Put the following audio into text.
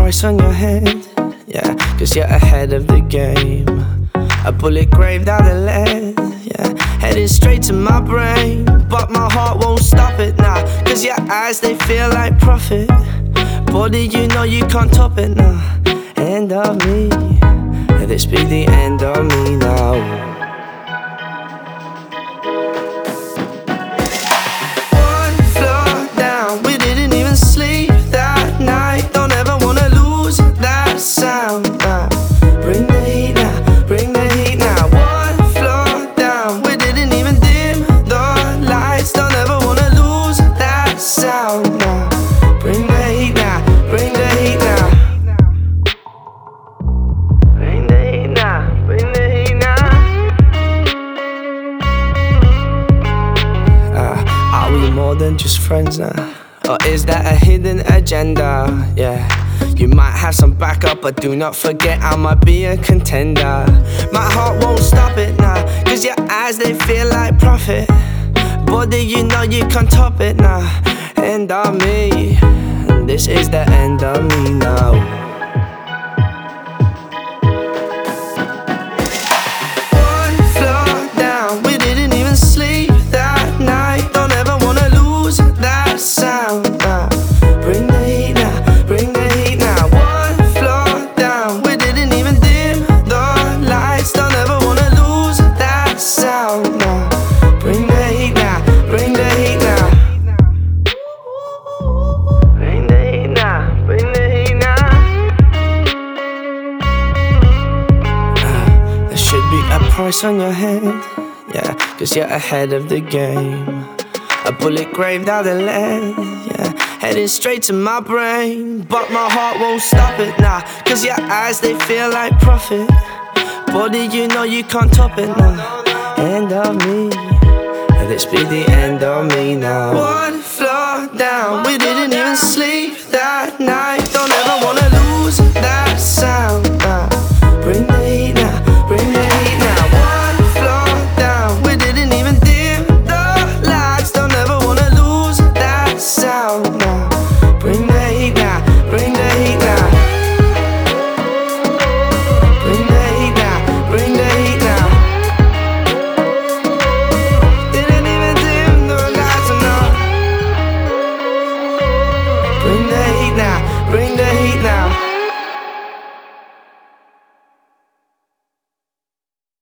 price on your head, yeah, cause you're ahead of the game. A bullet graved out of lead, yeah, heading straight to my brain. But my heart won't stop it now, cause your eyes, they feel like profit. Body, you know you can't top it now. End of me, this be the end of me now. More than just friends now? Or is that a hidden agenda? Yeah, you might have some backup, but do not forget I might be a contender. My heart won't stop it now, cause your eyes, they feel like profit. Body, you know you can't top it now. End of me, this is the end of me now. Price on your head, yeah, cause you're ahead of the game. A bullet graved out of lead, yeah, heading straight to my brain. But my heart won't stop it now, cause your eyes, they feel like profit. Body, you know you can't top it now. End of me, this be the end of me now. One floor down, we didn't even sleep that night.